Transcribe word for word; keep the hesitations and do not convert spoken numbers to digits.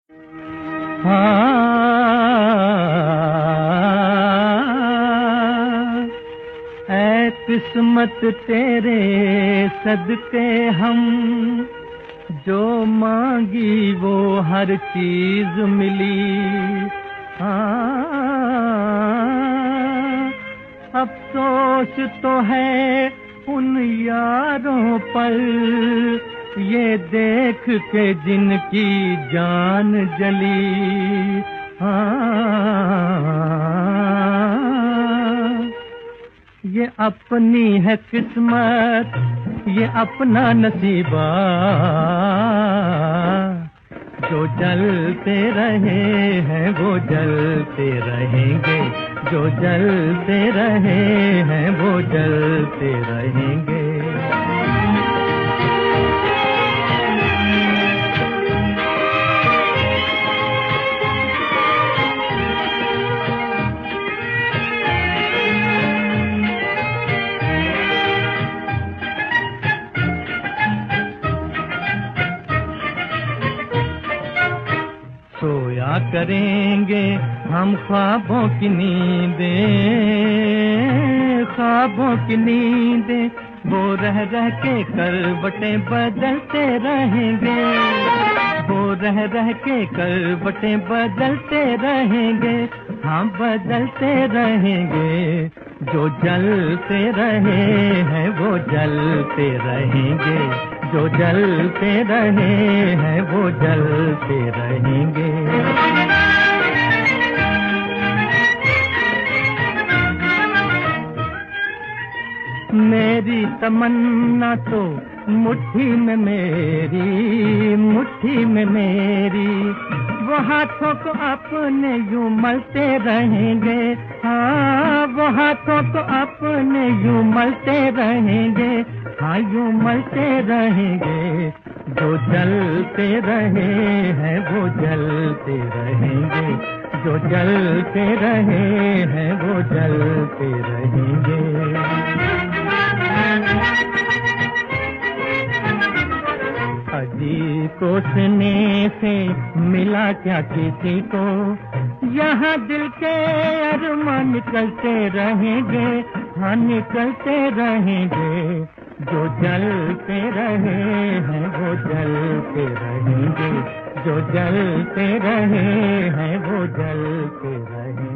हाँ, ऐ किस्मत तेरे सदके हम, जो मांगी वो हर चीज मिली। हाँ, अफसोस तो है उन यारों पर, ये देख के जिनकी जान जली। हाँ, ये अपनी है किस्मत, ये अपना नसीबा, जो जलते रहे हैं वो जलते रहेंगे, जो जलते रहे हैं वो जलते रहेंगे। सोया करेंगे हम ख्वाबों की नींदें, ख्वाबों की नींदें, वो रह रह के करवटें बदलते रहेंगे, वो रह रह के करवटें बदलते रहेंगे। हाँ, बदलते रहेंगे, जो जलते रहे हैं वो जलते रहेंगे, जो जलते रहे हैं वो जलते रहेंगे। मेरी तमन्ना तो मुट्ठी में मेरी, मुट्ठी में मेरी, वो हाथों को अपने यूं मलते रहेंगे। हाँ, वो हाथों को अपने यूं मलते रहेंगे, हाँ यूं मलते रहेंगे। जो जलते रहे हैं वो जलते रहेंगे, जो जलते रहे हैं वो जलते रहेंगे। अजी को सुने से मिला क्या किसी को, यहाँ दिल के अरमान निकलते रहेंगे, हाँ निकलते रहेंगे। जो जलते रहे हैं वो जलते रहेंगे, जो जलते रहे हैं वो जलते रहेंगे।